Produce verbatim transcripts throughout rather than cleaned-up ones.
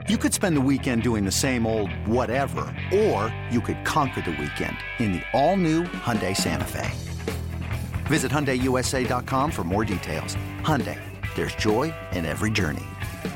You could spend the weekend doing the same old whatever, or you could conquer the weekend in the all-new Hyundai Santa Fe. Visit Hyundai U S A dot com for more details. Hyundai, there's joy in every journey.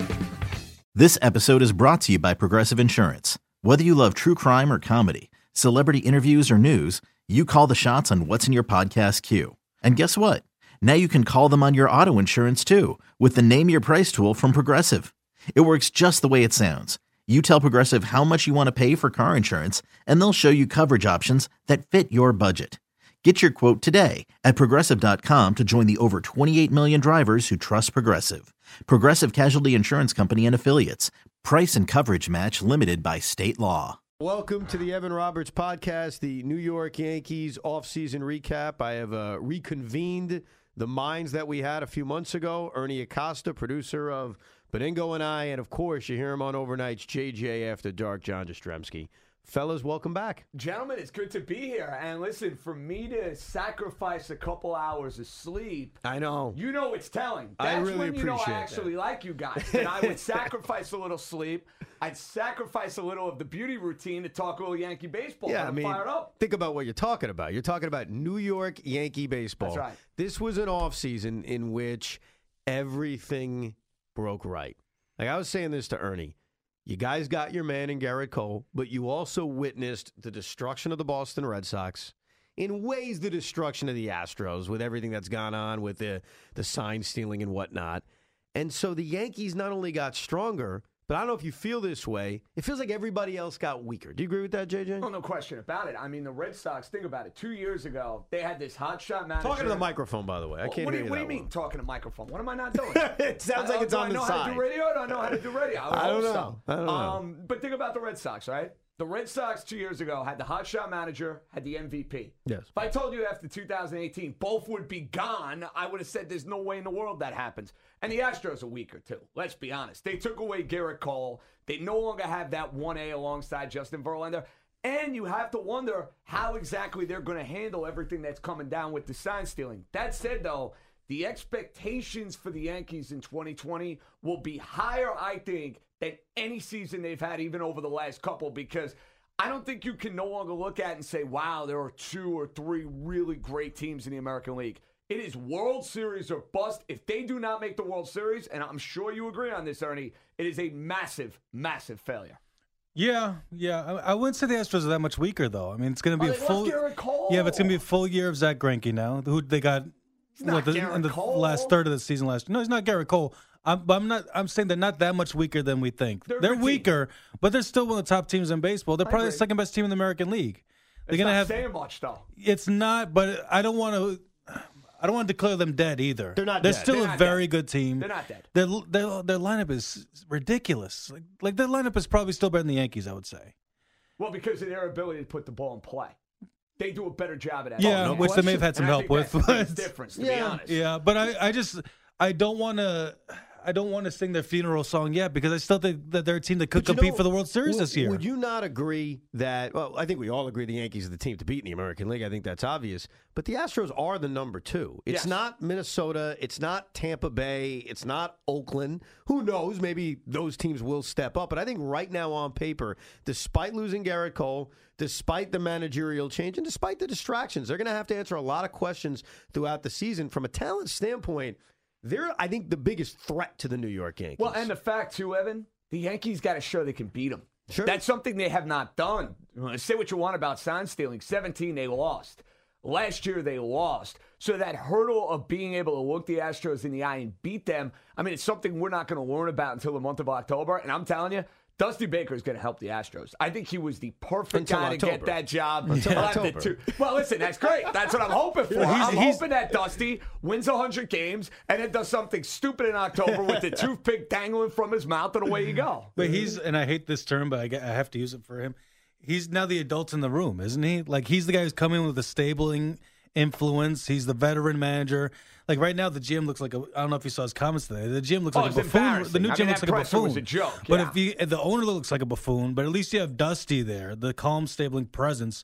This episode is brought to you by Progressive Insurance. Whether you love true crime or comedy, celebrity interviews or news, you call the shots on what's in your podcast queue. And guess what? Now you can call them on your auto insurance too with the Name Your Price tool from Progressive. It works just the way it sounds. You tell Progressive how much you want to pay for car insurance, and they'll show you coverage options that fit your budget. Get your quote today at Progressive dot com to join the over twenty-eight million drivers who trust Progressive. Progressive Casualty Insurance Company and Affiliates. Price and coverage match limited by state law. Welcome to the Evan Roberts podcast, the New York Yankees offseason recap. I have uh, reconvened the minds that we had a few months ago. Ernie Acosta, producer of Benigno and I, and of course, you hear him on Overnight's J J After Dark, John Jastrzemski. Fellas, welcome back. Gentlemen, it's good to be here. And listen, for me to sacrifice a couple hours of sleep, I know. You know it's telling. That's I really when you know appreciate I actually that. like you guys. And I would sacrifice a little sleep. I'd sacrifice a little of the beauty routine to talk a little Yankee baseball. Yeah, I'm I mean, fired up. think about what you're talking about. You're talking about New York Yankee baseball. That's right. This was an offseason in which everything broke right. Like I was saying this to Ernie. You guys got your man in Garrett Cole, but you also witnessed the destruction of the Boston Red Sox. In ways, the destruction of the Astros with everything that's gone on with the, the sign stealing and whatnot. And so the Yankees not only got stronger, but I don't know if you feel this way. It feels like everybody else got weaker. Do you agree with that, J J? Oh, no question about it. I mean, the Red Sox, think about it. Two years ago, they had this hotshot manager. Talking to the microphone, by the way. I can't what do hear you, you What do that you mean, well. talking to microphone? What am I not doing? It sounds like I, it's do on I the know side. how to do radio? Or do I know how to do radio? I, would I don't hope know. So. I don't know. Um, but think about the Red Sox, right? The Red Sox two years ago had the hotshot manager, had the M V P. Yes. If I told you after two thousand eighteen both would be gone, I would have said there's no way in the world that happens. And the Astros are weaker, too. Let's be honest. They took away Garrett Cole. They no longer have that one A alongside Justin Verlander. And you have to wonder how exactly they're going to handle everything that's coming down with the sign stealing. That said, though, the expectations for the Yankees in twenty twenty will be higher, I think, than any season they've had, even over the last couple, because I don't think you can no longer look at it and say, wow, there are two or three really great teams in the American League. It is World Series or bust. If they do not make the World Series, and I'm sure you agree on this, Ernie, it is a massive, massive failure. Yeah, yeah. I, I wouldn't say the Astros are that much weaker, though. I mean, it's going to be Oh, a they full. lost Garrett Cole. Yeah, but it's going to be a full year of Zach Greinke now. Who they got? not what, the, Garrett in the Cole. last third of the season last year. No, he's not Garrett Cole. I'm, but I'm not. I'm saying they're not that much weaker than we think. They're a They're good team. weaker, but they're still one of the top teams in baseball. They're I probably the agree. second best team in the American League. They're It's going to not have. saying much, though. It's not, but I don't want to. I don't want to declare them dead either. They're not They're dead. still They're a not very dead. good team. They're not dead. Their, their, their lineup is ridiculous. Like, like their lineup is probably still better than the Yankees, I would say. Well, because of their ability to put the ball in play. They do a better job at that. Yeah, Oh, no which they may have question. had some And I help think with, that's the biggest but- difference, to be Yeah. honest. Yeah, but I, I just I don't want to I don't want to sing their funeral song yet because I still think that they're a team that could But you compete know, for the World Series would, this year. Would you not agree that, well, I think we all agree the Yankees are the team to beat in the American League. I think that's obvious. But the Astros are the number two. It's Yes. not Minnesota. It's not Tampa Bay. It's not Oakland. Who knows? Maybe those teams will step up. But I think right now on paper, despite losing Garrett Cole, despite the managerial change, and despite the distractions, they're going to have to answer a lot of questions throughout the season. From a talent standpoint, they're, I think, the biggest threat to the New York Yankees. Well, and the fact, too, Evan, the Yankees got to show they can beat them. Sure. That's something they have not done. Say what you want about sign stealing. seventeen, they lost. Last year, they lost. So that hurdle of being able to look the Astros in the eye and beat them, I mean, it's something we're not going to learn about until the month of October. And I'm telling you, Dusty Baker is going to help the Astros. I think he was the perfect Until guy October. to get that job. Until He'll have the October. two- Well, listen, that's great. That's what I'm hoping for. He's- I'm he's- hoping that Dusty wins one hundred games and then does something stupid in October with the toothpick dangling from his mouth and away you go. But he's, and I hate this term, but I, get- I have to use it for him. He's now the adult in the room, isn't he? Like, he's the guy who's coming with the stabling influence. He's the veteran manager. Like, right now, the G M looks like a, I don't know if you saw his comments today. The G M looks Oh, like it's a buffoon. embarrassing. The new I G M mean, looks that like a presser buffoon. was a joke, But yeah. if you, the owner looks like a buffoon, but at least you have Dusty there, the calm, stabling presence,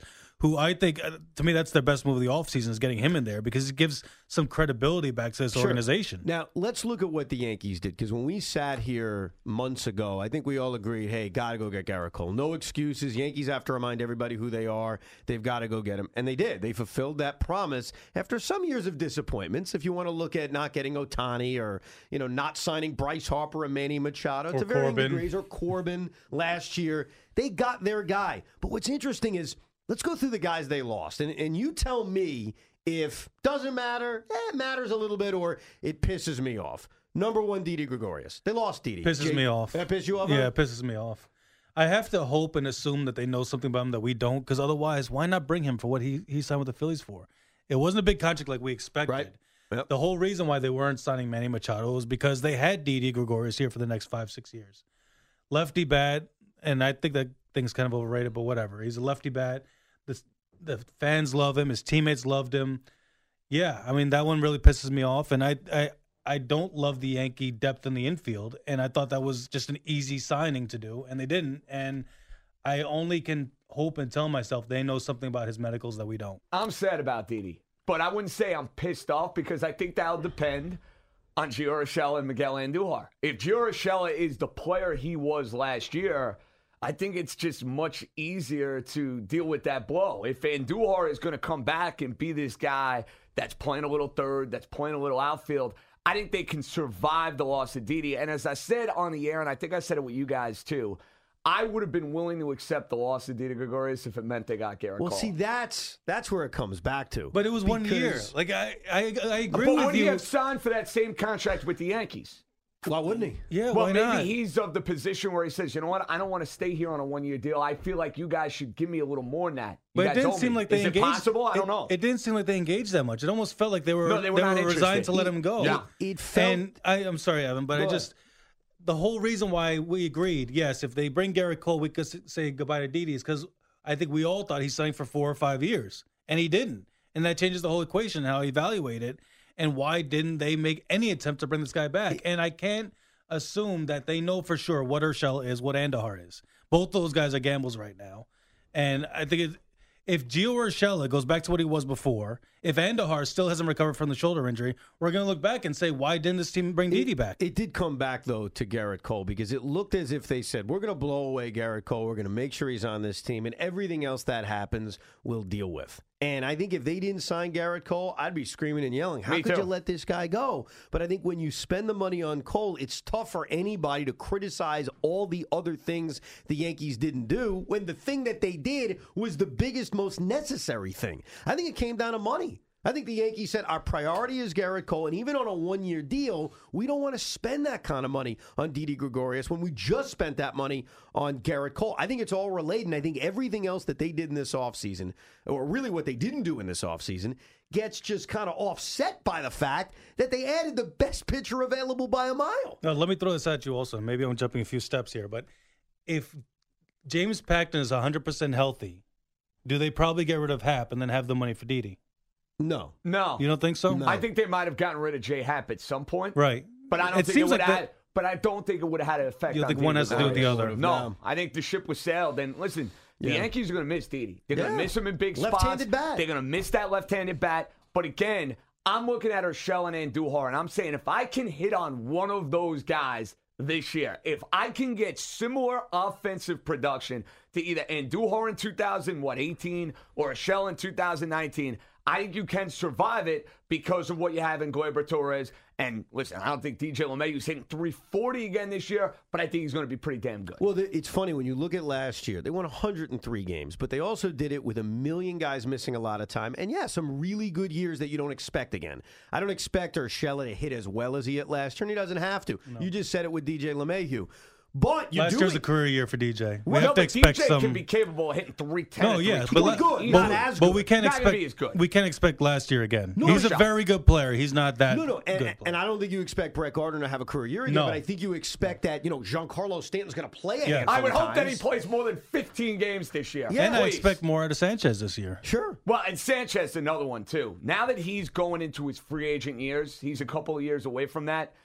who I think, uh, to me, that's their best move of the offseason is getting him in there because it gives some credibility back to this Sure. organization. Now, let's look at what the Yankees did, because when we sat here months ago, I think we all agreed, hey, got to go get Garrett Cole. No excuses. Yankees have to remind everybody who they are. They've got to go get him. And they did. They fulfilled that promise after some years of disappointments. If you want to look at not getting Ohtani or, you know, not signing Bryce Harper and Manny Machado Or to varying Corbin. degrees, or Corbin last year, they got their guy. But what's interesting is, let's go through the guys they lost. And, and you tell me if doesn't matter, eh, it matters a little bit, or it pisses me off. Number one, Didi Gregorius. They lost Didi. Pisses Jake, me off. That piss you off? Yeah, huh? it pisses me off. I have to hope and assume that they know something about him that we don't, because otherwise, why not bring him for what he, he signed with the Phillies for? It wasn't a big contract like we expected. Right. Yep. The whole reason why they weren't signing Manny Machado was because they had Didi Gregorius here for the next five, six years. Lefty bat, and I think that thing's kind of overrated, but whatever. He's a lefty bat. The, the fans love him. His teammates loved him. Yeah, I mean, that one really pisses me off, and I, I I don't love the Yankee depth in the infield, and I thought that was just an easy signing to do, and they didn't, and I only can hope and tell myself they know something about his medicals that we don't. I'm sad about Didi, but I wouldn't say I'm pissed off because I think that'll depend on Gio Urshela and Miguel Andujar. If Gio Urshela is the player he was last year, I think it's just much easier to deal with that blow. If Andujar is going to come back and be this guy that's playing a little third, that's playing a little outfield, I think they can survive the loss of Didi. And as I said on the air, and I think I said it with you guys too, I would have been willing to accept the loss of Didi Gregorius if it meant they got Garrett Well, Cole. see, that's that's where it comes back to. But it was one year. Because- Like, I, I, I agree But with would he you. have signed for that same contract with the Yankees? Why wouldn't he? Yeah, Well, why maybe not? he's of the position where he says, you know what, I don't want to stay here on a one-year deal. I feel like you guys should give me a little more than that. You But it guys didn't owe seem me. like they Is engaged. it possible? I it, don't know. It didn't seem like they engaged that much. It almost felt like they were No, they were not resigned interested. to let him go. Yeah. It felt. And I, I'm sorry, Evan, but Go I ahead. just the whole reason why we agreed, yes, if they bring Garrett Cole, we could s- say goodbye to Didi, is because I think we all thought he signed for four or five years, and he didn't, and that changes the whole equation how he evaluate it, and why didn't they make any attempt to bring this guy back? And I can't assume that they know for sure what Urshela is, what Andujar is. Both those guys are gambles right now, and I think it, if Gio Urshela goes back to what he was before, if Andujar still hasn't recovered from the shoulder injury, we're going to look back and say, why didn't this team bring Didi back? It did come back, though, to Garrett Cole, because it looked as if they said, we're going to blow away Garrett Cole. We're going to make sure he's on this team, and everything else that happens, we'll deal with. And I think if they didn't sign Garrett Cole, I'd be screaming and yelling, how Me could too. you let this guy go? But I think when you spend the money on Cole, it's tough for anybody to criticize all the other things the Yankees didn't do when the thing that they did was the biggest, most necessary thing. I think it came down to money. I think the Yankees said our priority is Garrett Cole, and even on a one-year deal, we don't want to spend that kind of money on Didi Gregorius when we just spent that money on Garrett Cole. I think it's all related, and I think everything else that they did in this offseason, or really what they didn't do in this offseason, gets just kind of offset by the fact that they added the best pitcher available by a mile. Now, let me throw this at you also. Maybe I'm jumping a few steps here, but if James Paxton is one hundred percent healthy, do they probably get rid of Happ and then have the money for Didi? No. No. You don't think so? No. I think they might have gotten rid of Jay Happ at some point. Right. But I don't It think seems it would like have that- But I don't think it would have had an effect You don't on think Didi one has to do with the Gregorius. other? No. No. I think the ship was sailed. And listen, the Yeah. Yankees are going to miss Didi. They're going to Yeah. miss him in big spots. Left-handed bat. They're going to miss that left-handed bat. But again, I'm looking at Urshela and Andujar, and I'm saying if I can hit on one of those guys this year, if I can get similar offensive production to either Andujar in two thousand eighteen or Urshela in two thousand nineteen, I think you can survive it because of what you have in Gleyber Torres. And listen, I don't think D J LeMahieu's hitting three forty again this year, but I think he's going to be pretty damn good. Well, the, it's funny when you look at last year, they won one hundred three games, but they also did it with a million guys missing a lot of time. And yeah, some really good years that you don't expect again. I don't expect Urshela to hit as well as he hit last year, and he doesn't have to. You just said it with D J LeMahieu. But you Last do year's it. a career year for D J. We Well, have no, to but expect D J some. can be capable of hitting three ten. No, yeah, but, He's good. but, Not as but good. we can't Not gonna expect be as good. we can't expect last year again. No, He's a shot. very good player. He's not that No, no, and, good. and I don't think you expect Brett Gardner to have a career year again, No. but I think you expect that, you know, Giancarlo Stanton's going to play a Yeah. handful I would of hope that he times. plays more than fifteen games this year. Yeah. and I Please. expect more out of Sanchez this year. Sure. Well, and Sanchez, another one, too. Now that he's going into his free agent years, he's a couple of years away from that.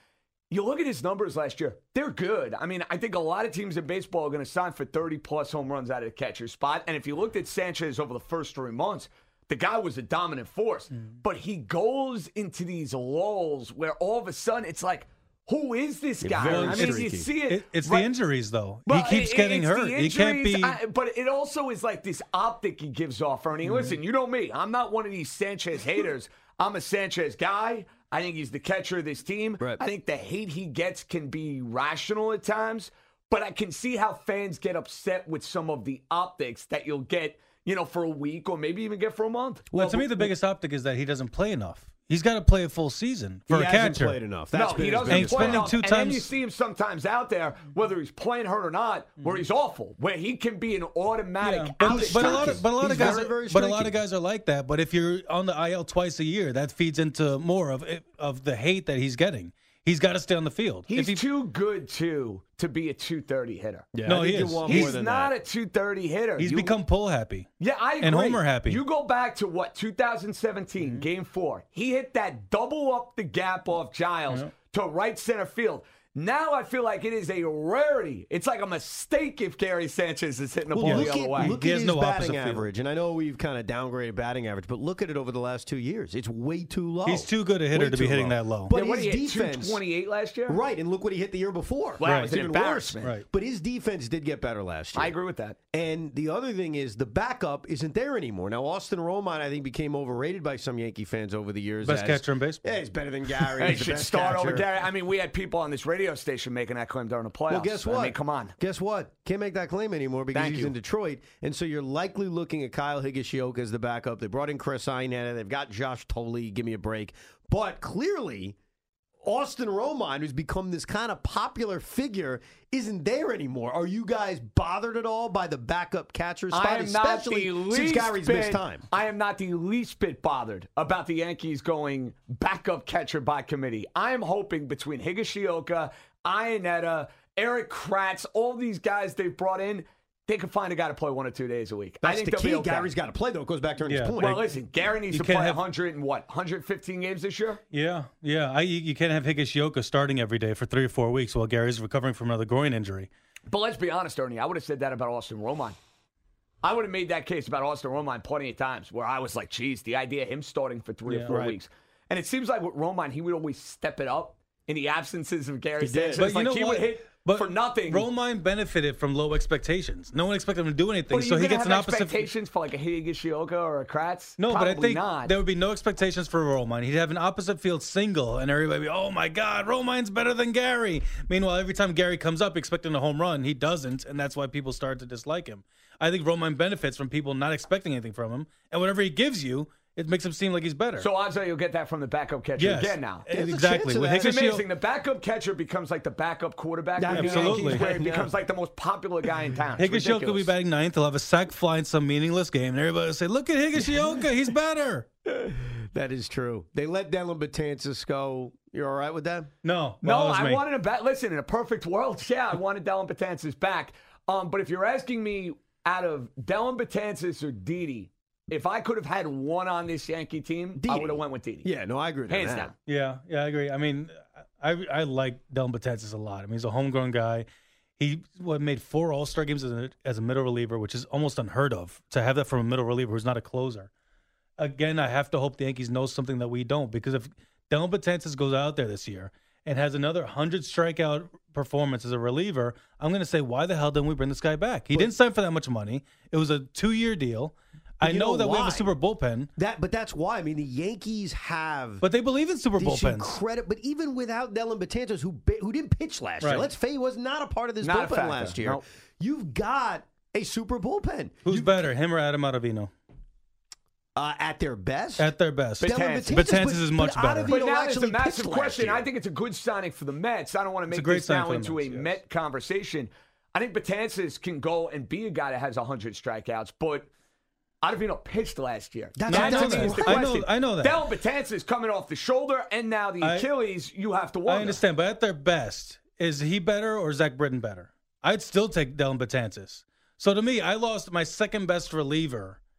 You look at his numbers last year, they're good. I mean, I think a lot of teams in baseball are going to sign for thirty-plus home runs out of the catcher spot. And if you looked at Sanchez over the first three months, the guy was a dominant force. Mm. But he goes into these lulls where all of a sudden it's like, who is this guy? Very I mean, streaky. you see it. It- it's right- the injuries, though. Well, he keeps it- getting it's hurt. the He can't injuries, be. I, but it also is like this optic he gives off, Ernie. Mm-hmm. Listen, you know me. I'm not one of these Sanchez haters. I'm a Sanchez guy. I think he's the catcher of this team. Right. I think the hate he gets can be rational at times, but I can see how fans get upset with some of the optics that you'll get, you know, for a week or maybe even get for a month. well, to me, the biggest optic is that he doesn't play enough. He's got to play a full season for he a hasn't catcher. played enough. That's no, been he his doesn't biggest play spending enough. two And then you times- see him sometimes out there, whether he's playing hurt or not, where he's awful, where he can be an automatic Yeah, but, outage. but a lot of but a lot He's of guys very, are, very but a lot of streaky. guys are like that. But if you're on the I L twice a year, that feeds into more of it- of the hate that he's getting. He's got to stay on the field. He's If he, too good, too, to be a two thirty hitter. Yeah, No, I think he you is. want more He's than not that. a two thirty hitter. he's You- become pull happy. Yeah, I agree. and Homer happy. You go back to what, two thousand seventeen, Mm-hmm. game four. He hit that double up the gap off Giles Yeah. to right center field. Now I feel like it is a rarity. It's like a mistake if Gary Sanchez is hitting the Well, ball look the other at, way. look He at has his no opposite batting field. average, and I know we've kind of downgraded batting average, but look at it over the last two years. It's way too low. He's too good a hitter Way to be too hitting low. that low. But Yeah, what his did he hit, defense, two twenty-eight last year? right? And look what he hit the year before. Wow, Right. it was an Even worse. embarrassment. Right. But his defense did get better last year. I agree with that. And the other thing is the backup isn't there anymore. Now, Austin Romine, I think, became overrated by some Yankee fans over the years. Best as, catcher in baseball. Yeah, he's better than Gary. He He's the should best start catcher. over Gary. I mean, we had people on this radio station making that claim during the playoffs. Well, guess what? I mean, come on. Guess what? Can't make that claim anymore because Thank he's you. in Detroit. And so you're likely looking at Kyle Higashioka as the backup. They brought in Chris Iannetta. They've got Josh Tolley. Give me a break. But clearly, Austin Romine, who's become this kind of popular figure, isn't there anymore. Are you guys bothered at all by the backup catcher spot, I am not especially the least since Gary's bit, missed time? I am not the least bit bothered about the Yankees going backup catcher by committee. I am hoping between Higashioka, Iannetta, Eric Kratz, all these guys they've brought in, they can find a guy to play one or two days a week. I That's think the they'll key. be okay. Gary's got to play, though. It goes back to Ernie's Yeah. point. Well, listen, Gary needs You to can't play have- one hundred and what, one hundred fifteen games this year? Yeah, yeah. I, you, you can't have Higashioka starting every day for three or four weeks while Gary's recovering from another groin injury. But let's be honest, Ernie, I would have said that about Austin Romine. I would have made that case about Austin Romine plenty of times where I was like, geez, the idea of him starting for three Yeah. or four Right. weeks. And it seems like with Romine, he would always step it up in the absences of Gary He did. Sanchez. But you like know he what? would hit But for nothing. Romine benefited from low expectations. No one expected him to do anything, But so are you he gonna gets an have opposite. expectations for like a Higashioka or a Kratz? No, Probably but I think not. there would be no expectations for Romine. He'd have an opposite field single, and everybody would be, oh my God, Romine's better than Gary. Meanwhile, every time Gary comes up expecting a home run, he doesn't, and that's why people start to dislike him. I think Romine benefits from people not expecting anything from him, and whatever he gives you, it makes him seem like he's better. So odds are you'll get that from the backup catcher yes, again now. There's a exactly. chance of With that. It's Higashioka- amazing. The backup catcher becomes like the backup quarterback. Yeah, with the absolutely. Yankees, where he Yeah. becomes like the most popular guy in town. It's Higashioka will be ridiculous. batting ninth. He'll have a sack fly in some meaningless game, and everybody will say, look at Higashioka, he's better. That is true. They let Dylan Betances go. You're all right with that? No, No, bothers I me. wanted him back. Listen, in a perfect world, yeah, I wanted Dylan Betances back. Um, but if you're asking me out of Dylan Betances or Didi, if I could have had one on this Yankee team, I Didi. would have went with Didi. Yeah, no, I agree with Hands that. down. Yeah, yeah, I agree. I mean, I I like Dylan Betances a lot. I mean, he's a homegrown guy. He what, made four All-Star games as a, as a middle reliever, which is almost unheard of to have that from a middle reliever who's not a closer. Again, I have to hope the Yankees know something that we don't, because if Dylan Betances goes out there this year and has another one hundred strikeout performance as a reliever, I'm going to say, why the hell didn't we bring this guy back? He didn't sign for that much money. It was a two-year deal. I you know, know that we have why? a super bullpen, That, but that's why. I mean, the Yankees have but they believe in super this bullpens. incredible. But even without Dylan Betances, who bi- who didn't pitch last year, Right. let's face, he was not a part of this Not a bullpen factor. last year. Nope. You've got a super bullpen. Who's You- better, him or Adam Ottavino? uh, at their best? At their best. Betances. Betances but- is much but better. Ottavino But now there's actually a massive pitched last question. year. I think it's a good signing for the Mets. I don't want to a make great this signing now for the into Mets, a yes. Met conversation. I think Betances can go and be a guy that has one hundred strikeouts, but Ottavino pitched last year. That's- No, I know to me that. is the I know- question. I know that. Dylan Betances coming off the shoulder and now the I- Achilles, you have to wonder. I understand, but at their best, is he better or Zach Britton better? I'd still take Dylan Betances. So to me, I lost my second best reliever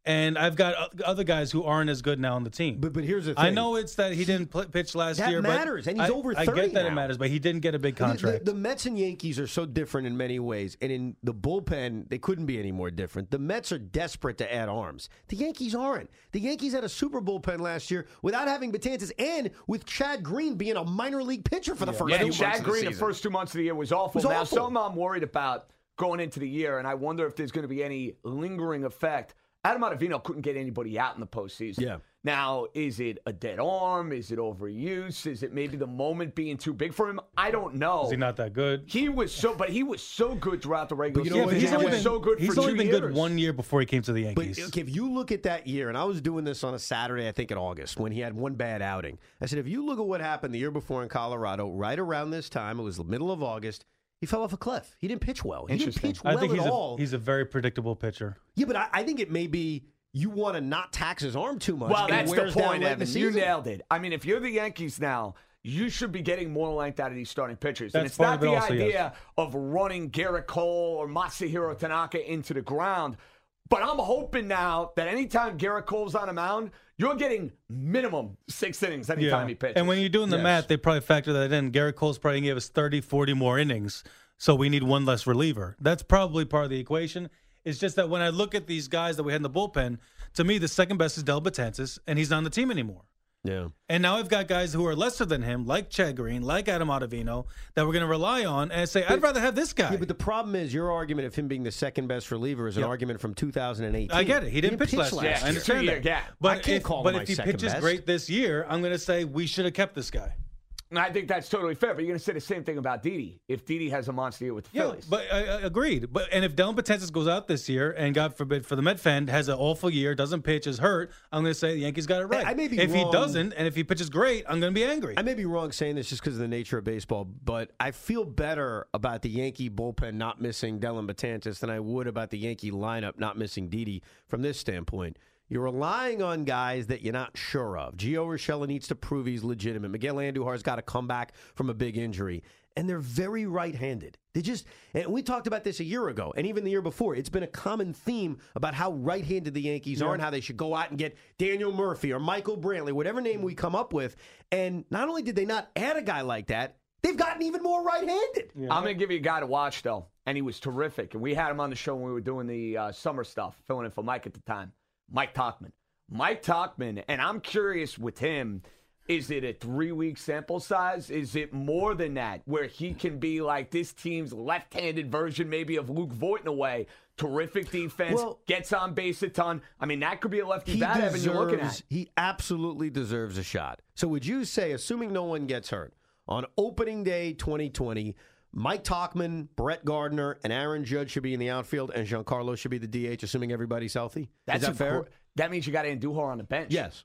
And I've got o- other guys who aren't as good now on the team. But but here's the thing. I know it's that he didn't pl- pitch last that year. matters, but and he's I, over I thirty get that now. it matters, but he didn't get a big The- contract. The, the Mets and Yankees are so different in many ways, and in the bullpen, they couldn't be any more different. The Mets are desperate to add arms. The Yankees aren't. The Yankees had a super bullpen last year without having Betances, and with Chad Green being a minor league pitcher for the first Yeah, few and months Chad of the Green the season. first two months of the year was awful. Was now, awful. something I'm worried about going into the year, and I wonder if there's going to be any lingering effect. Adam Ottavino couldn't get anybody out in the postseason. Yeah. Now, is it a dead arm? Is it overuse? Is it maybe the moment being too big for him? I don't know. Is he not that good? He was so, but he was so good throughout the regular But you know Yeah, what? but season. he's He only was been, so good he's for only two been years. good one year before he came to the But Yankees. okay, if you look at that year, and I was doing this on a Saturday, I think in August, when he had one bad outing. I said, if you look at what happened the year before in Colorado, right around this time, it was the middle of August, he fell off a cliff. He didn't pitch well. He didn't Interesting. pitch well I think he's at a, all. he's a very predictable pitcher. Yeah, but I, I think it may be you want to not tax his arm too much. Well, and it that's the wears down point, late in the Evan. You season. nailed it. I mean, if you're the Yankees now, you should be getting more length out of these starting pitchers. and That's it's part not of it the also, idea yes. of running Garrett Cole or Masahiro Tanaka into the ground. But I'm hoping now that anytime Garrett Cole's on a mound, you're getting minimum six innings anytime he pitches. And when you're doing the Yes. math, they probably factor that in. Garrett Cole's probably going to give us thirty, forty more innings, so we need one less reliever. That's probably part of the equation. It's just that when I look at these guys that we had in the bullpen, to me, the second best is Del Betances, and he's not on the team anymore. Yeah. And now I've got guys who are lesser than him, like Chad Green, like Adam Ottavino, that we're going to rely on and say, I'd rather have this guy. Yeah, but the problem is your argument of him being the second best reliever is an Yep. argument from two thousand eighteen. I get it. He didn't, pitch, last year. Yeah, I understand two-year that. gap. But I can't if, call him but my if he second pitches best. great this year, I'm going to say we should have kept this guy. And I think that's totally fair. But you're going to say the same thing about Didi if Didi has a monster year with the Yeah, Phillies. but I, I agreed. But and if Dylan Betances goes out this year and God forbid for the Met fan has an awful year, doesn't pitch, is hurt, I'm going to say the Yankees got it right. I may be if he wrong. doesn't, and if he pitches great, I'm going to be angry. I may be wrong saying this just because of the nature of baseball, but I feel better about the Yankee bullpen not missing Dylan Betances than I would about the Yankee lineup not missing Didi from this standpoint. You're relying on guys that you're not sure of. Gio Urshela needs to prove he's legitimate. Miguel Andujar's got to come back from a big injury. And they're very right-handed. They just, and we talked about this a year ago, and even the year before. It's been a common theme about how right-handed the Yankees are and how they should go out and get Daniel Murphy or Michael Brantley, whatever name we come up with. And not only did they not add a guy like that, they've gotten even more right-handed. I'm going to give you a guy to watch, though, and he was terrific. And we had him on the show when we were doing the uh, summer stuff, filling in for Mike at the time. Mike Tauchman. Mike Tauchman, and I'm curious with him, is it a three-week sample size? Is it more than that, where he can be like this team's left-handed version maybe of Luke Voigt in a way? Terrific defense, Well, gets on base a ton. I mean, that could be a lefty He bat, Evan, you're looking at. deserves, he absolutely deserves a shot. So would you say, assuming no one gets hurt, on opening day twenty twenty, Mike Tauchman, Brett Gardner, and Aaron Judge should be in the outfield, and Giancarlo should be the D H, assuming everybody's healthy? That's Is that a fair? gr- That means you got Andujar on the bench. Yes.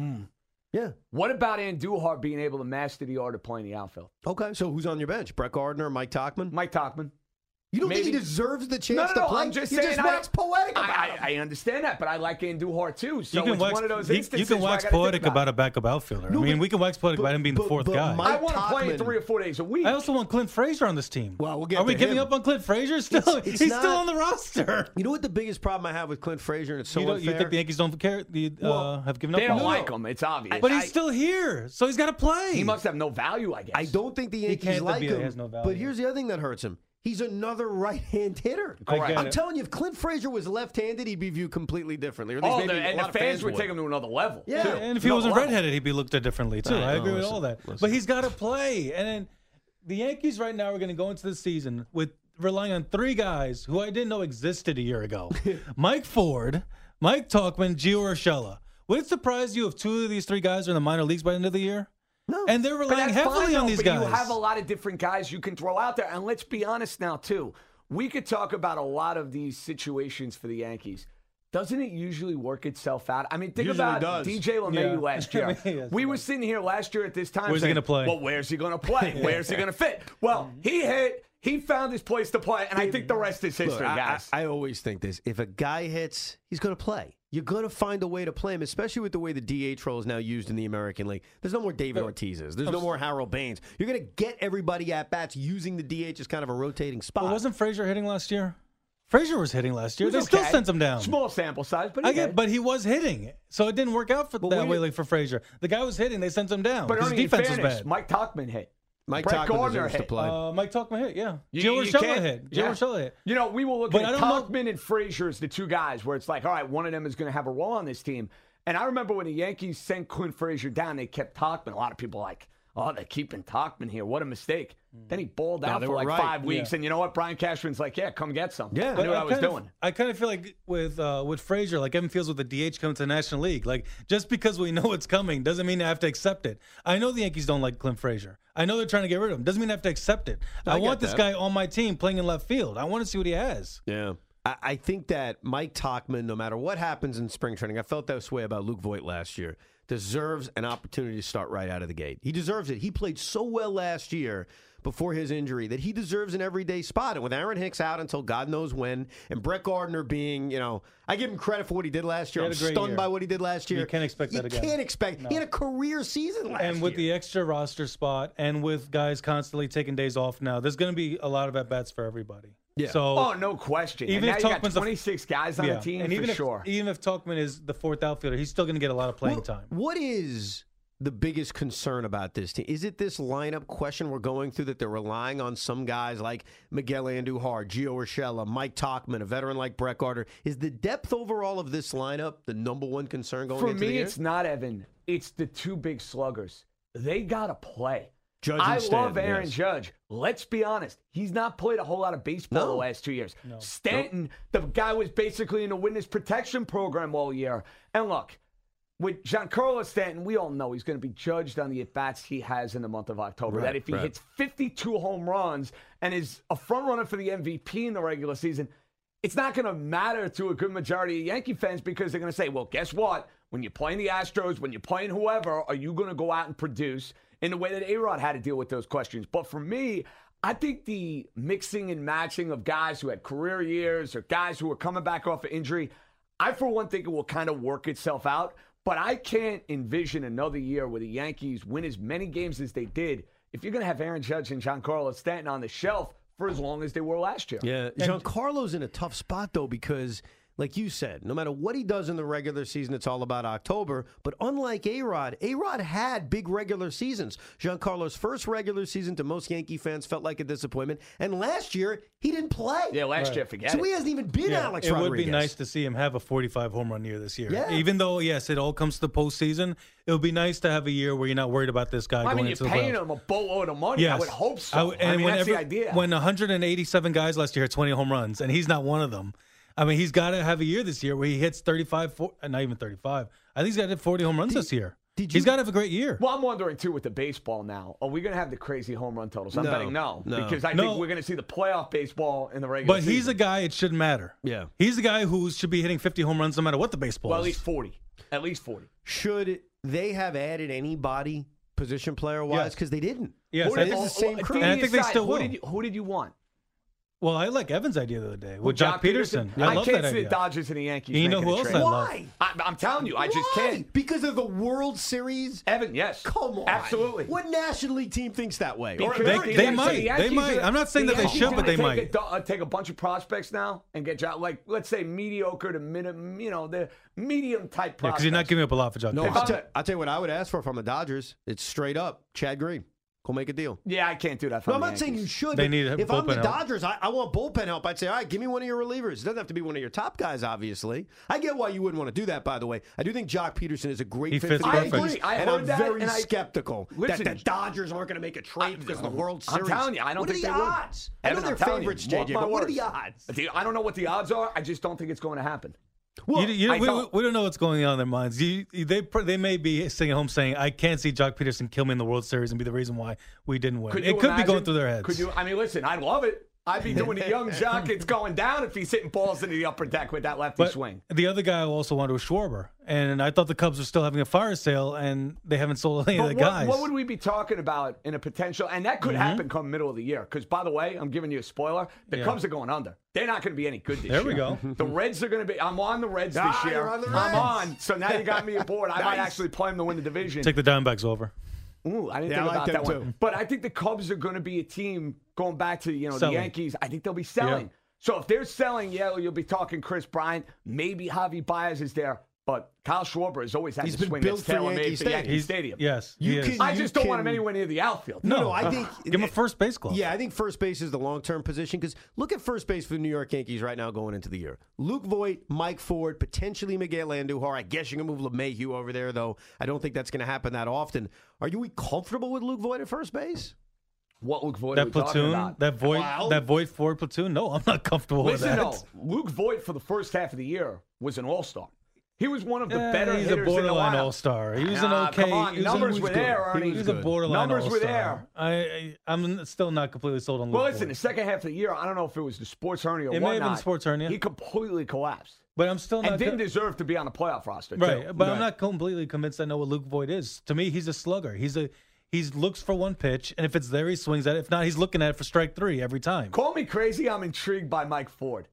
Yeah. What about Andujar being able to master the art of playing the outfield? Okay, so who's on your bench? Brett Gardner, Mike Tauchman? Mike Tauchman. You don't think maybe- he deserves the chance No, no, to no. play? I'm just you saying. just wax poetic about I, him. I, I understand that, but I like Andujar too. So you can it's wax, one of those you- instances you can where I wax gotta think poetic about a backup outfielder. No, I mean, but- we can wax poetic but- about him being but- the fourth but guy. Mike I want to play Tauchman- three or four days a week. I also want Clint Frazier on this team. Well, we'll get Are we to giving him. up on Clint Frazier? Still, It's- it's he's not- still on the roster. You know what the biggest problem I have with Clint Frazier, and it's so you, don't, unfair? you think the Yankees don't care? The, uh, Well, have given up they on don't him? like him. It's obvious. But he's I- still here, so he's got to play. He must have no value, I guess. I don't think the Yankees can't like be- him. he has no value. But here's the other thing that hurts him. He's another right-hand hitter. I get I'm it. telling you, if Clint Frazier was left-handed, he'd be viewed completely differently. Or at least Oh, maybe the, a and lot the of fans would would take him to another level. Yeah. too. And if he Another wasn't level. redheaded, he'd be looked at differently too. I I, know, agree with listen, all that. listen. But he's got to play. And then the Yankees right now are going to go into the season with relying on three guys who I didn't know existed a year ago: Mike Ford, Mike Tauchman, Gio Urshela. Would it surprise you if two of these three guys are in the minor leagues by the end of the year? No. And they're But relying that's heavily fine, on though, these but guys. You have a lot of different guys you can throw out there. And let's be honest now, too. We could talk about a lot of these situations for the Yankees. Doesn't it usually work itself out? I mean, think Usually about does. D J LeMahieu Yeah. last year. Yes, we it were does. sitting here last year at this time Where's he saying, gonna play? well, where's he going to play? Where's he going to fit? Well, he hit. He found his place to play, and I think the rest is Look, history, I, guys. I, I always think this. If a guy hits, he's going to play. You're going to find a way to play him, especially with the way the D H role is now used in the American League. There's no more David Ortiz's. There's no more Harold Baines. You're going to get everybody at bats using the D H as kind of a rotating spot. But wasn't Frazier hitting last year? Frazier was hitting last year. He They was still okay. sent him down. Small sample size, but he I get, did. but he was hitting, so it didn't work out for But that we- way. Like for Frazier, the guy was hitting. They sent him down. But His Ernie, in defense was fairness, bad. Mike Tauchman hit. Mike Brett Tauchman Gardner deserves to hit. play. Uh, Mike Tauchman hit, yeah. You- Joe you Urshela can't- hit. Joe yeah. Urshela hit. You know, we were looking But I at don't know- Tauchman and Frazier as the two guys where it's like, all right, one of them is going to have a role on this team. And I remember when the Yankees sent Clint Frazier down, they kept Tauchman. A lot of people were like, oh, they're keeping Tauchman here. What a mistake. Then he balled No, out they for were like right. five weeks. Yeah. And you know what? Brian Cashman's like, yeah, come get some. Yeah. I But knew what I, was kind of, doing. I kind of feel like with uh, with Frazier, like Evan feels with the D H coming to the National League. Like just because we know it's coming doesn't mean I have to accept it. I know the Yankees don't like Clint Frazier. I know they're trying to get rid of him. Doesn't mean I have to accept it. I, I want get this that. guy on my team playing in left field. I want to see what he has. Yeah. I, I think that Mike Tauchman, no matter what happens in spring training, I felt this way about Luke Voigt last year, deserves an opportunity to start right out of the gate. He deserves it. He played so well last year before his injury that he deserves an everyday spot. And with Aaron Hicks out until God knows when, and Brett Gardner being, you know, I give him credit for what he did last year. He I'm had a great stunned year. by what he did last year. You can't expect that You again. can't expect. No. He had a career season last year. And with the extra roster spot, and with guys constantly taking days off now, there's going to be a lot of at bats for everybody. Yeah. So Oh, no question. Even and if now you got Tauchman's the- twenty-six guys on yeah, the team and for even if sure. even if Tauchman is the fourth outfielder, he's still going to get a lot of playing Well, time. What is the biggest concern about this team? Is it this lineup question we're going through that they're relying on some guys like Miguel Andujar, Gio Urshela, Mike Tauchman, a veteran like Brett Gardner? Is the depth overall of this lineup the number one concern going For into the me, year? it's not Evan. It's the two big sluggers. They got to play. Judge and I Stanton, love Aaron yes. Judge. Let's be honest. He's not played a whole lot of baseball No. the last two years. Stanton, the guy was basically in a witness protection program all year. And look, with Giancarlo Stanton, we all know he's going to be judged on the at-bats he has in the month of October. Right, that if he right. hits fifty-two home runs and is a front runner for the M V P in the regular season, it's not going to matter to a good majority of Yankee fans because they're going to say, well, guess what? When you're playing the Astros, when you're playing whoever, are you going to go out and produce in the way that A-Rod had to deal with those questions? But for me, I think the mixing and matching of guys who had career years or guys who are coming back off of injury, I, for one, think it will kind of work itself out. But I can't envision another year where the Yankees win as many games as they did if you're going to have Aaron Judge and Giancarlo Stanton on the shelf for as long as they were last year. Yeah, Giancarlo's in a tough spot, though, because, like you said, no matter what he does in the regular season, it's all about October. But unlike A-Rod, A-Rod had big regular seasons. Giancarlo's first regular season to most Yankee fans felt like a disappointment. And last year, he didn't play. Yeah, last year, forget so it. he hasn't even been Yeah, Alex it Rodriguez. would be nice to see him have a forty-five home run year this year. Yeah. Even though, yes, it all comes to the postseason, it would be nice to have a year where you're not worried about this guy I going mean, you're into the paying playoffs. him a boatload of money. Yes. I would hope so. I I, w- and mean, that's whenever- the idea. When one hundred eighty-seven guys last year had twenty home runs, and he's not one of them. I mean, he's got to have a year this year where he hits thirty-five, forty, not even thirty-five. I think he's got to hit forty home runs this year. did you- He's got to have a great year. Well, I'm wondering, too, with the baseball now, are we going to have the crazy home run totals? I'm No, betting no, no. because I No. think we're going to see the playoff baseball in the regular But season. he's a guy, it shouldn't matter. Yeah. He's a guy who should be hitting fifty home runs no matter what the baseball Well, at is. least forty. At least forty. Should they have added anybody position player-wise? Yes. Because they didn't. Yes, Who I did- think- it's the same oh, crew. And I think they aside, still who will. Did you, who did you want? Well, I like Evan's idea the other day Who, with Jock Peterson. I love can't that see idea. the Dodgers and the Yankees. You know making who a else trade. I love? Why? I, I'm telling you, I just Why? can't. Because of the World Series? Evan, yes. Come on. Absolutely. What National League team thinks that way? Or- Because They- the they Yankees- might. the They Yankees might. are- I'm not saying the that they Yankees should, are but they gonna might. take A, uh, take a bunch of prospects now and get jo- like let's say mediocre to minimum, you know, the medium type prospects. Because you're not giving up a lot for Jock No, Peterson. I'll, tell, I'll tell you what I would ask for from the Dodgers. It's straight up Chad Green. Go make a deal. Yeah, I can't do that. No, From I'm the not saying you Yankees. should. They but need if I'm the bullpen help. Dodgers, I, I want bullpen help. I'd say, all right, give me one of your relievers. It doesn't have to be one of your top guys, obviously. I get why you wouldn't want to do that, by the way. I do think Jock Peterson is a great He fit fits for the perfect. Yankees, I agree. I and heard I'm that, very and I- skeptical Listen, that the Dodgers aren't going to make a trade because of the World I'm Series. telling you, I don't what think are the they would. odds? I know Evan, they're I'm telling you, favorites, J mark J, my but what are words. the odds? I don't know what the odds are. I just don't think it's going to happen. Well, You, you, I we, don't. we don't know what's going on in their minds. You, they they may be sitting at home saying, "I can't see Jock Peterson kill me in the World Series and be the reason why we didn't win." Could it you could be imagine- going through their heads. Could you? I mean, listen, I'd love it. I'd be doing the young Jock. It's going down if he's hitting balls into the upper deck with that lefty but swing. the other guy I also wanted was Schwarber, and I thought the Cubs were still having a fire sale, and they haven't sold any But of the what, guys. what would we be talking about in a potential? And that could Mm-hmm. happen come middle of the year. Because, by the way, I'm giving you a spoiler. The Yeah. Cubs are going under. They're not going to be any good this There year. we go. The Reds are going to be. I'm on the Reds this Ah, year. you're on the I'm Reds. on. So now you got me aboard. I might Nice. actually play them to win the division. Take the Diamondbacks over? Ooh, I didn't Yeah, think I like about them that one. too. But I think the Cubs are going to be a team going back to you know Selling. the Yankees. I think they'll be selling. So if they're selling, yeah, you'll be talking Chris Bryant. Maybe Javi Baez is there. But Kyle Schwarber has always had He's the been swing built that's for tailor-made Yankee for Yankee Stadium. Stadium. Yes, You he is. can- I just don't want him can- anywhere near the outfield. No, no, I think Give him a first base glove. Yeah, I think first base is the long-term position because look at first base for the New York Yankees right now going into the year. Luke Voit, Mike Ford, potentially Miguel Andujar. I guess you can move LeMahieu over there, though. I don't think that's going to happen that often. Are you comfortable with Luke Voit at first base? What Luke Voit are That we talking platoon, about? that Void, Wow. that Void Ford platoon. No, I'm not comfortable Listen, with that. no. Luke Voit for the first half of the year was an all-star. He was one of the Yeah, better he's a hitters in the borderline lineup. all-star. He was an Nah, okay. come on, he was numbers a, were there, Ernie. He was a borderline Numbers were all-star. there. I, I, I'm still not completely sold on Luke Well, listen, Voit. the second half of the year, I don't know if it was the sports hernia or It may whatnot. have been sports hernia. He completely collapsed But I'm still not and didn't co- deserve to be on the playoff roster. right. too. But I'm not completely convinced. I know what Luke Voit is. To me, he's a slugger. He's a he looks for one pitch, and if it's there, he swings at it. If not, he's looking at it for strike three every time. Call me crazy. I'm intrigued by Mike Ford.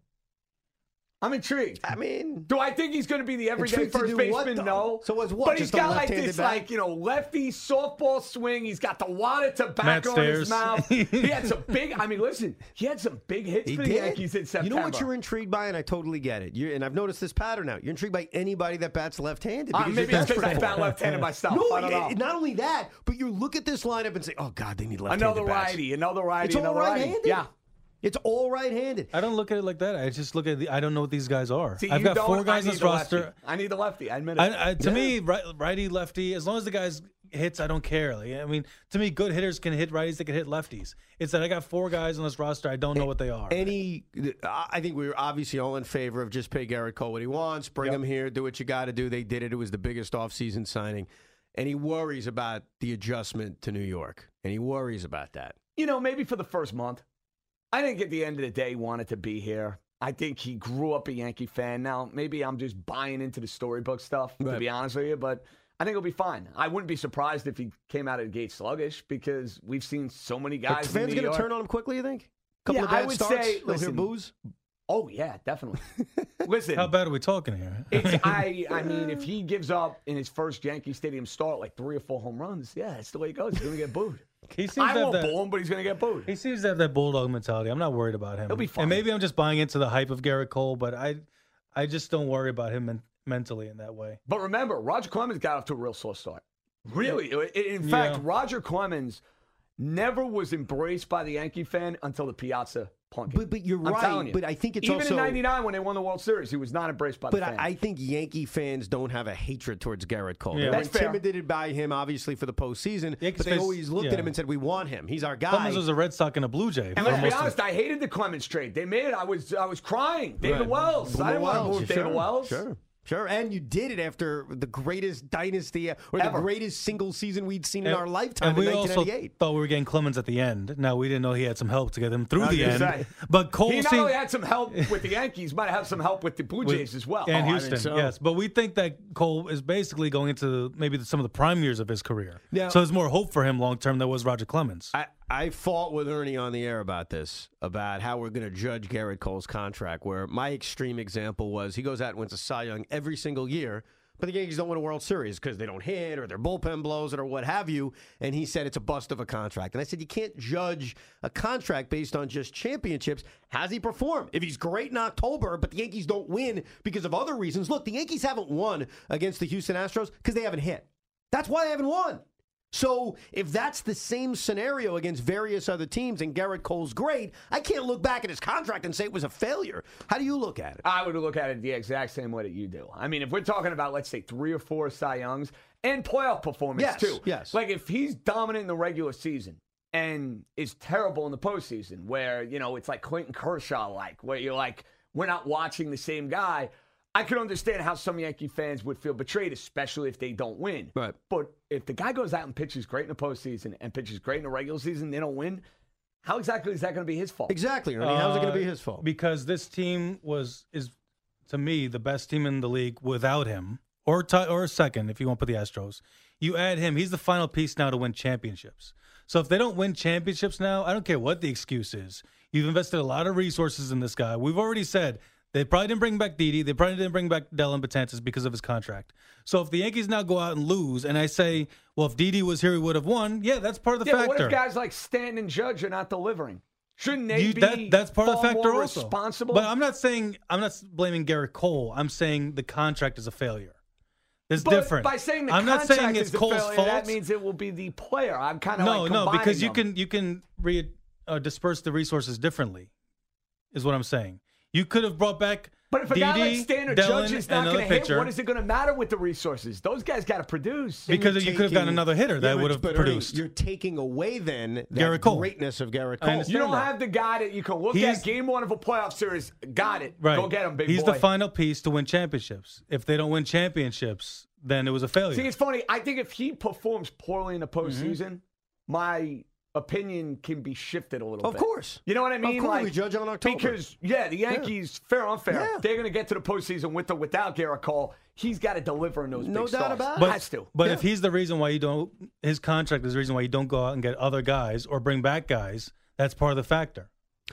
I'm intrigued. I mean, Do I think he's going to be the everyday Intrigued to first do what, baseman? though? No. So what's what, But he's just a got like left-handed this, bat? like you know, lefty softball swing. He's got the wad of tobacco Matt in Stairs. his mouth. He had some big. I mean, listen, he had some big hits he for the did. Yankees in September. You know what you're intrigued by, and I totally get it. You're, and I've noticed this pattern now. You're intrigued by anybody that bats left-handed. Uh, because maybe you're it's because I desperate bat for it. left-handed myself. No, I don't know. it- not only that, but you look at this lineup and say, "Oh God, they need left-handed Another bats." righty, another righty, It's all another righty. right-handed. Yeah. It's all right-handed. I don't look at it like that. I just look at the. I don't know what these guys are. See, I've you got don't, four guys I on need this the lefty. roster. I need the lefty. I admit it. I, I, to Yeah. me, right, righty, lefty, as long as the guys hits, I don't care. Like, I mean, to me, good hitters can hit righties, they can hit lefties. It's that I got four guys on this roster, I don't know what they are. Any, I think we were obviously all in favor of just pay Garrett Cole what he wants, bring Yep. him here, do what you got to do. They did it. It was the biggest offseason signing. And he worries about the adjustment to New York. And he worries about that. You know, maybe for the first month. I think at the end of the day, he wanted to be here. I think he grew up a Yankee fan. Now, maybe I'm just buying into the storybook stuff, to Right. be honest with you, but I think he'll be fine. I wouldn't be surprised if he came out of the gate sluggish because we've seen so many Are guys in fans New going York. to turn on him quickly, you think? Couple Yeah, of bad I would starts? say, They'll hear listen, booze? Oh, yeah, definitely. Listen, How bad are we talking here? it's, I, I mean, if he gives up in his first Yankee Stadium start like three or four home runs, yeah, that's the way it goes. He's going to get booed. He seems I to have won't that. boo him, but he's going to get booed. He seems to have that bulldog mentality. I'm not worried about him. He'll be fine. And maybe I'm just buying into the hype of Garrett Cole, but I, I just don't worry about him men- mentally in that way. But remember, Roger Clemens got off to a real slow start. Really. In fact, Yeah. Roger Clemens never was embraced by the Yankee fan until the Piazza plunking. But, but you're I'm right. telling you. But I think it's Even also. in ninety-nine when they won the World Series, he was not embraced by But the fans. I, I think Yankee fans don't have a hatred towards Garrett Cole. Yeah. They were That's fair. intimidated by him, obviously, for the postseason. Yankees But they face- always looked at yeah. him and said, "We want him. He's our guy." Clemens was a Red Sox and a Blue Jay. and for let's be most of- honest, I hated the Clemens trade. They made it. I was I was crying. David Right. Wells. I didn't want to Wells, move sure, David Wells. Sure. Sure, and you did it after the greatest dynasty or Ever. the greatest single season we'd seen in And- our lifetime and we in also nineteen ninety-eight. thought we were getting Clemens at the end. Now we didn't know he had some help to get him through I was the gonna end. say. But Cole He not seemed- only had some help with the Yankees, might have some help with the Blue with- Jays as well. and Oh, I Houston, think so. yes. But we think that Cole is basically going into maybe the, some of the prime years of his career. Now- so there's more hope for him long term than was Roger Clemens. I, I fought with Ernie on the air about this, about how we're going to judge Garrett Cole's contract, where my extreme example was he goes out and wins a Cy Young every single year, but the Yankees don't win a World Series because they don't hit or their bullpen blows it or what have you. And he said it's a bust of a contract. And I said, you can't judge a contract based on just championships. How's he performed? If he's great in October, but the Yankees don't win because of other reasons. Look, the Yankees haven't won against the Houston Astros because they haven't hit. That's why they haven't won. So if that's the same scenario against various other teams and Garrett Cole's great, I can't look back at his contract and say it was a failure. How do you look at it? I would look at it the exact same way that you do. I mean, if we're talking about, let's say, three or four Cy Youngs and playoff performance, Yes, too. yes. Like, if he's dominant in the regular season and is terrible in the postseason, where, you know, it's like Clayton Kershaw-like, where you're like, we're not watching the same guy, I could understand how some Yankee fans would feel betrayed, especially if they don't win. Right. But if the guy goes out and pitches great in the postseason and pitches great in the regular season, they don't win, how exactly is that going to be his fault? Exactly, Ernie. How's it going to be Uh, his fault? Because this team was is to me the best team in the league without him, or t- or second if you want to put the Astros. You add him, he's the final piece now to win championships. So if they don't win championships now, I don't care what the excuse is. You've invested a lot of resources in this guy. We've already said they probably didn't bring back Didi. They probably didn't bring back Dellin Betances because of his contract. So if the Yankees now go out and lose, and I say, well, if Didi was here, he would have won. Yeah, that's part of the yeah, but factor. what if guys like Stanton and Judge are not delivering? Shouldn't they You, be that, that's part of the far factor more also. responsible? But I'm not saying I'm not blaming Garrett Cole. I'm saying the contract is a failure. It's but different. By saying the I'm not contract saying it's is a Cole's failure, fault. that means it will be the player. I'm kind of no, like no, because you them. can you can re, uh, disperse the resources differently. Is what I'm saying. You could have brought back. But if a Didi, guy like Standard Dellin, Judge is not another going to hit, pitcher, what is it going to matter with the resources? Those guys got to produce. because And you you're could have gotten taking- another hitter that Yeah, would have but Ernie, produced. you're taking away then that Garrett Cole. greatness of Garrett I Cole. understand You don't that. have the guy that you can look He's- at game one of a playoff series. Got it. Right. Go get him, big He's boy. the final piece to win championships. If they don't win championships, then it was a failure. See, it's funny. I think if he performs poorly in the Mm-hmm. postseason, my opinion can be shifted a little Of bit. course. You know what I Of mean? course, like we judge on October. Because, yeah, the Yankees, fair or unfair, Yeah. they're going to get to the postseason with or without Garrett Cole. He's got to deliver in those No big doubt stars. about it. But, Has to. but Yeah. if he's the reason why you don't, his contract is the reason why you don't go out and get other guys or bring back guys, that's part of the factor.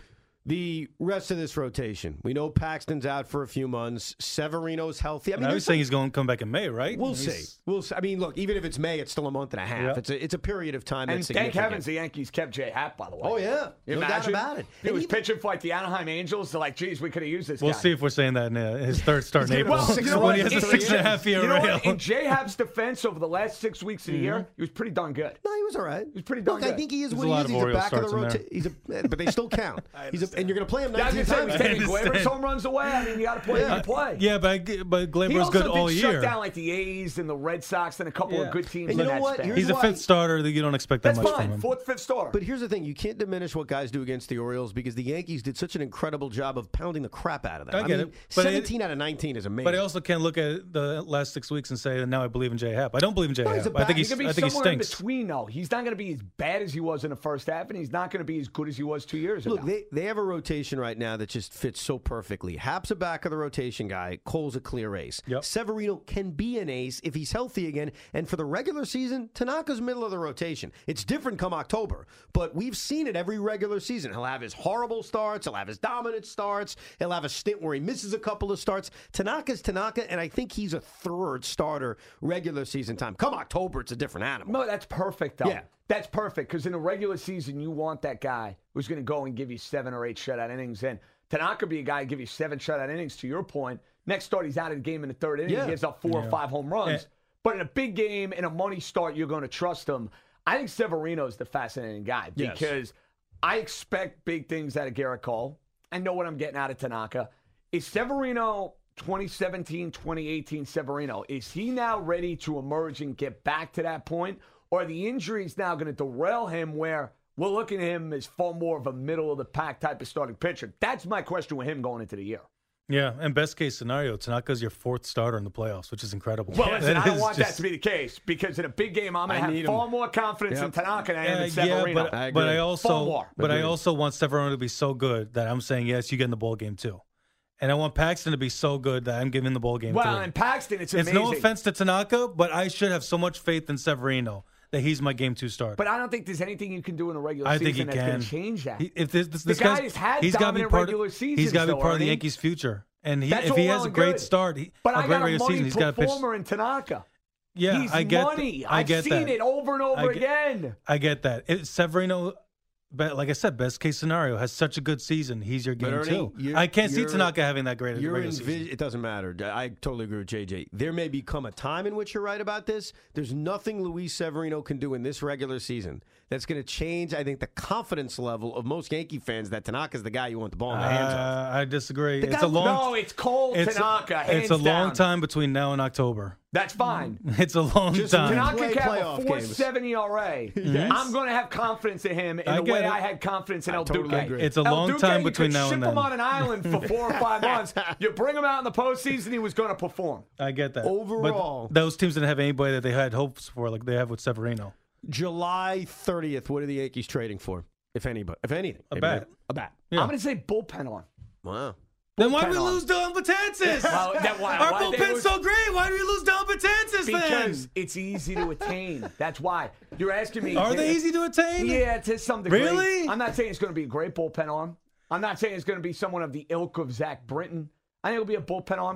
The rest of this rotation, we know Paxton's out for a few months. Severino's healthy. I I mean, mean, I there's was saying he's going to come back in May, right? We'll He's- see. We'll see. I mean, look, even if it's May, it's still a month and a half. Yeah. It's a it's a period of time And that's thank significant. heavens the Yankees kept Jay Happ, by the way. Oh, yeah. You No doubt imagine? about it. He And was even- pitching for like the Anaheim Angels. They're like, geez, we could have used this We'll guy. see if we're saying that in uh, his third start in He's April. gonna go six You know when what? he has a In- six and a half year you know rail. what? In Jay Happ's defense over the last six weeks of the year, Mm-hmm. he was pretty darn good. No, he was all right. He was pretty darn Look, I good. think he is There's what a he lot is. of He's a Orioles back of the starts in rotation. He's a, but they still count. He's a, and you're going to play him Yeah, I was nineteen gonna say, times. he's taking understand. Gleyber's home runs away. I mean, you got to play. Yeah. You play. Yeah, but, I g- but He Gleyber's also good did all shut year. down like the A's and the Red Sox and a couple Yeah. of good teams And in you know that what? span. Here's He's a why- fifth starter that you don't expect that That's much from fine. him. Fourth, fifth starter. But here's the thing: you can't diminish what guys do against the Orioles because the Yankees did such an incredible job of pounding the crap out of them. I get mean, it. But it- seventeen out of nineteen is amazing. But I also can't look at the last six weeks and say, now I believe in J Happ. I don't believe in J No, he's Happ. a I think bad- he's, He's going I to be think he somewhere in stinks. between, though. He's not going to be as bad as he was in the first half, and he's not going to be as good as he was two years Look, ago. they, they have a rotation right now that just fits so perfectly. Happ's a back of the rotation guy. Cole's a clear ace. Yep. Severino can be an ace if he's healthy again. And for the regular season, Tanaka's middle of the rotation. It's different come October, but we've seen it every regular season. He'll have his horrible starts. He'll have his dominant starts. He'll have a stint where he misses a couple of starts. Tanaka's Tanaka, and I think he's a third starter regular season time. Come October, it's a different animal. No, that's perfect, though. Yeah. That's perfect because in the regular season, you want that guy who's going to go and give you seven or eight shutout innings. And Tanaka be a guy who give you seven shutout innings, to your point. Next start, he's out of the game in the third inning. Yeah. He gives up four or five home runs. Eh. But in a big game, in a money start, you're going to trust him. I think Severino's the fascinating guy Yes. because I expect big things out of Garrett Cole. I know what I'm getting out of Tanaka. Is Severino twenty seventeen, twenty eighteen Severino, is he now ready to emerge and get back to that point? Or are the injuries now going to derail him where we're looking at him as far more of a middle-of-the-pack type of starting pitcher? That's my question with him going into the year. Yeah, and best case scenario, Tanaka's your fourth starter in the playoffs, which is incredible. Well, listen, That I don't is want that just- to be the case because in a big game, I'm going I to need have him. far more confidence Yep. in Tanaka than I am Uh, in Severino. yeah, but, I but agree. I Far also more. but I Agreed. also want Severino to be so good that I'm saying yes, you get in the ball game too, and I want Paxton to be so good that I'm giving the ball game well, too. in Paxton, it's It's amazing. no offense to Tanaka, but I should have so much faith in Severino that he's my game two starter. But I don't think there's anything you can do in a regular I season think he that's can going to change that. He- if this, this, The this guy's, guy's had he's gotta be dominant part regular of, seasons, He's got to be though, part of the Ernie. Yankees' future, and he, That's if all he well has a and great good. start, he, But a I great got a regular money season, he's got to pitch. performer in Tanaka. Yeah, He's I get money. I I've get seen that. it over and over I get- again. I get that. It, Severino, but like I said, best case scenario, has such a good season. He's your But game Ernie, too. you're- I can't see you're- Tanaka having that great a You're regular envis- season. It doesn't matter. I totally agree with J J. There may become a time in which you're right about this. There's nothing Luis Severino can do in this regular season that's going to change, I think, the confidence level of most Yankee fans that Tanaka's the guy you want the ball in the hands of. Uh, I disagree. The It's guy- a long. No, it's Cole it's, Tanaka. Hands it's a long down. time between now and October. That's fine. It's a long Just time. Tanaka- Tanaka Play can have playoff a four games. seven E R A. I'm going to have confidence in him in I the get way it. I had confidence in I El totally Duque. agree. It's a El long Duque, time you between could now ship and him then. on an island for four or five months. You bring him out in the postseason, he was going to perform. I get that. Overall- but those teams didn't have anybody that they had hopes for, like they have with Severino. July thirtieth, what are the Yankees trading for, if anybody, if anything? A Maybe bat. A bat. Yeah. I'm going to say bullpen on. Wow. Then why did we Bullpen on. lose Don Betances? Well, that- why- Our why they bullpen's lose- so great. Why did we lose Don Betances Because then? it's easy to attain. That's why. You're asking me. Are they easy to attain? Yeah, to some degree. Really? I'm not saying it's going to be a great bullpen arm. I'm not saying it's going to be someone of the ilk of Zach Britton. I think it'll be a bullpen arm.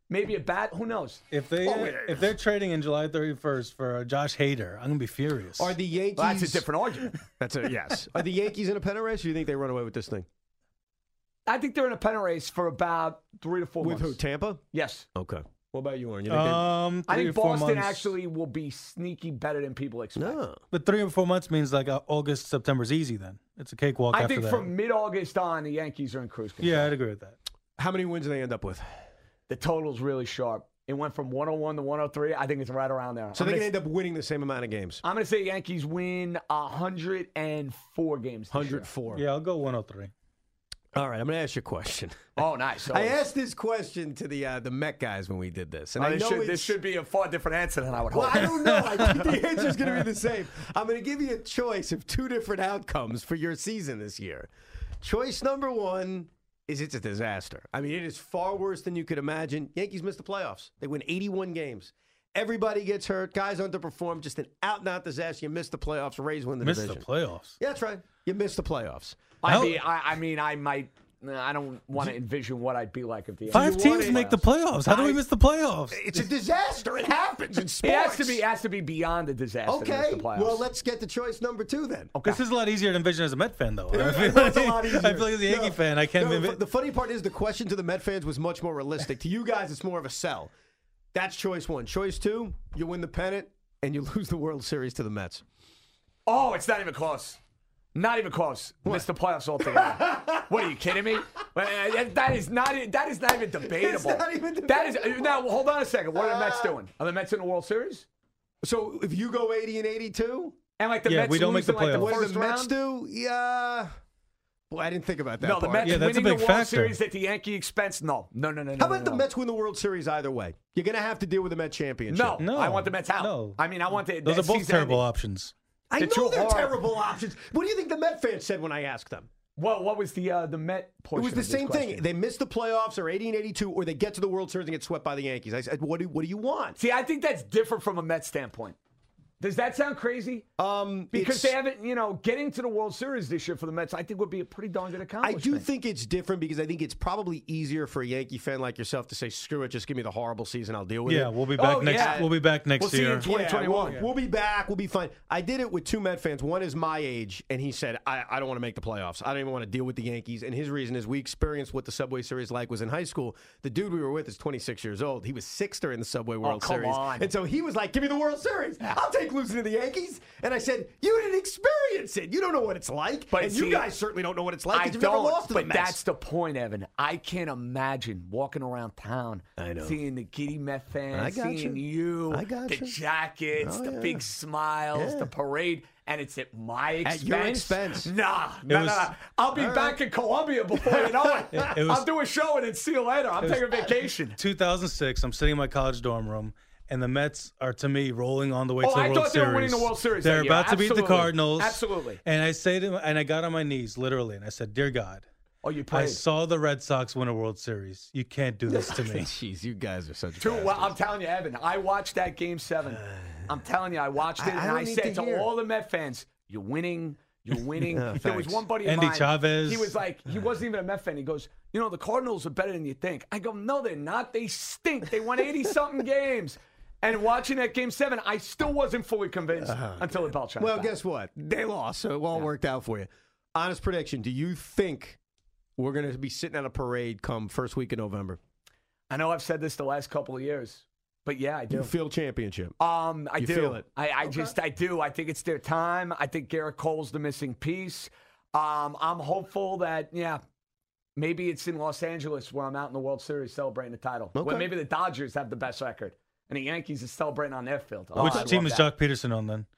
maybe a bat. Who knows? If they Oh, uh, if they're trading in July thirty-first for uh, Josh Hader, I'm gonna be furious. Are the Yankees? Well, that's a different argument. That's a yes. Are the Yankees in a pennant race, or do you think they run away with this thing? I think they're in a pennant race for about three to four With months. who? Tampa? Yes. Okay. What about you, Warren? You think they- Um, I three think or four Boston months. actually will be sneaky better than people expect. No. But three or four months means like uh, August, September's easy. Then it's a cakewalk I after think that. from mid-August on, the Yankees are in cruise control. Yeah, I'd agree with that. How many wins do they end up with? The total's really sharp. It went from one oh one to one oh three. I think it's right around there. So I'm they gonna, can end up winning the same amount of games. I'm going to say Yankees win one hundred four games this one year. hundred four. Yeah, I'll go one oh three. All right, I'm going to ask you a question. Oh, nice. I asked this question to the uh, the Met guys when we did this, and Oh, I this, know should, it's, this should be a far different answer than I would Well, hope. I don't know. I think the answer's going to be the same. I'm going to give you a choice of two different outcomes for your season this year. Choice number one is it's a disaster. I mean, it is far worse than you could imagine. Yankees missed the playoffs. They win eighty-one games. Everybody gets hurt. Guys underperform. Just an out-and-out disaster. You miss the playoffs. Rays win the Missed division. the playoffs. Yeah, that's right. You missed the playoffs. I How- mean, I, I mean, I might. I don't want to envision what I'd be like if the Five you teams won make it. the playoffs. How do we I- miss the playoffs? It's a disaster. It happens in It sports. has to be it has to be beyond the disaster. to miss Okay. the playoffs. Well, let's get to choice number two then. Okay. This is a lot easier to envision as a Met fan, though. I I feel know it's a like, lot easier. I feel like as a Yankee No, fan, I can't. no, envi- the funny part is the question to the Met fans was much more realistic. To you guys, it's more of a sell. That's choice one. Choice two, you win the pennant and you lose the World Series to the Mets. Oh, it's not even close. Not even close. Missed the playoffs altogether. What are you kidding me? Well, uh, That is not. That is not even debatable. not even That is now. Hold on a second. What are the Mets doing? Are the Mets in the World Series? So if you go eighty and eighty-two, And like the Yeah, Mets we don't lose make the in, like, playoffs. what do first the Mets round? do? Yeah. Boy, I didn't think about that No, the part. Mets Yeah, that's a winning big the World factor. Series at the Yankee expense. No, no, no, no. no How about no, the no. Mets win the World Series either way? You're going to have to deal with the Met championship. No, No, I want the Mets out. no. I mean, I want the. Those that are both season terrible ending. options. I They're know too they're hard. terrible options. What do you think the Met fans said when I asked them? Well, what was the uh, the Met It portion? was the of this same thing. question? They missed the playoffs or eighty and eighty-two, or they get to the World Series and get swept by the Yankees. I said, what do, what do you want? See, I think that's different from a Mets standpoint. Does that sound crazy? Um, Because it's- they haven't, you know, getting to the World Series this year for the Mets, I think would be a pretty darn good I accomplishment. do think it's different because I think it's probably easier for a Yankee fan like yourself to say, "Screw it, just give me the horrible season, I'll deal with Yeah, it." we'll be back Oh, next. yeah. We'll be back next We'll see you year. in twenty twenty-one. Yeah, we'll, we'll be back. We'll be fine. I did it with two Met fans. One is my age, and he said, I, I don't want to make the playoffs. I don't even want to deal with the Yankees. And his reason is we experienced what the Subway Series like was in high school. The dude we were with is twenty-six years old. He was six during the Subway World come Series. on. And so he was like, give me the World Series. I'll take losing to the Yankees. And I said, you didn't experience it. You don't know what it's like. But and see, you guys certainly don't know what it's like I because you've never don't, lost to the but Mets. that's the point, Evan. I can't imagine walking around town, I know. seeing the giddy Met fans, I got seeing you. you, I got the you. jackets, Oh, the yeah. big smiles, Yeah. the parade, and it's at my expense. At your expense. Nah, nah, was- nah, nah. I'll be back in Colombia before you know it. It was- I'll do a show and then see you later. I'm taking a vacation. two thousand six. I'm sitting in my college dorm room, and the Mets are to me rolling on the way Oh, to the I World thought they Series. were winning the World Series They're that year. about to beat the Absolutely. Cardinals. Absolutely. And I say to, and I got on my knees literally, and I said, "Dear God, Oh, you I prayed. saw the Red Sox win a World Series. You can't do this to me." Jeez, you guys are such Two, well, I'm telling you, Evan, I watched that game seven. I'm telling you, I watched it, I- I and don't I need said to to hear. all the Met fans, you're winning. You're winning. Oh, there was thanks. one buddy of Andy mine. Chavez. He was like, he wasn't even a Met fan. He goes, you know, the Cardinals are better than you think. I go, no, they're not. They stink. They won eighty-something games. And watching that game seven, I still wasn't fully convinced until the bell shot. Well, back. guess what? They lost, so it all worked out for you. Honest prediction: do you think we're going to be sitting at a parade come first week of November? I know I've said this the last couple of years, but yeah, I do. You feel championship? Um, I You do. feel it? I, I just, I do. I think it's their time. I think Garrett Cole's the missing piece. Um, I'm hopeful that, yeah, maybe it's in Los Angeles where I'm out in the World Series celebrating the title. Okay. Where maybe the Dodgers have the best record. And the Yankees are celebrating on their field. Oh, Which I team love is that. Jock Peterson on then?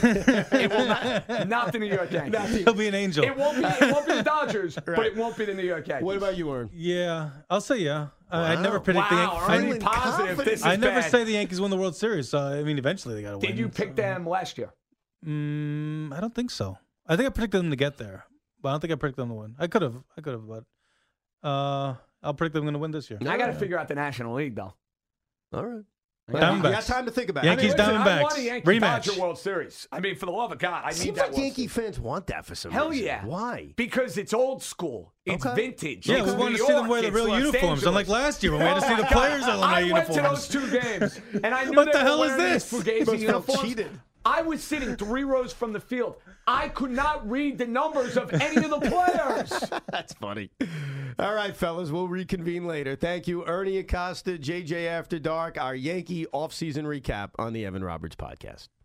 It will not, not the New York Yankees. He'll be an angel. It won't be. It won't be the Dodgers, but it won't be the New York Yankees. What about you, Aaron? Yeah, I'll say yeah. I, I Wow. never predict the Wow, Yankees. Ernie positive. This is I never bad. say the Yankees win the World Series. So I mean, eventually they got to win. Did you pick them last year? Mm, I don't think so. I think I predicted them to get there, but I don't think I predicted them to win. I could have. I could have, but uh, I'll predict them going to win this year. I got to figure out the National League though. All right. You got Diamondbacks. time to think about Yankees, it. I mean, listen, I want a Diamondbacks. Yankee Rematch. Dodger World Series. I mean, for the love of God, I need Seems that like World Yankee Series. fans want that for some Hell reason. yeah. Why? Because it's old school. It's Okay. vintage. Yeah, It's we wanted New to see them York. wear the It's real Los uniforms, Angeles. unlike last year when we had to Oh see the my players God. all in their I uniforms. went to those two games, and I knew What they the were hell is wearing this? these Fugazi Must felt uniforms. cheated. I was sitting three rows from the field. I could not read the numbers of any of the players. That's funny. All right, fellas, we'll reconvene later. Thank you, Ernie Acosta, J J After Dark, our Yankee offseason recap on the Evan Roberts podcast.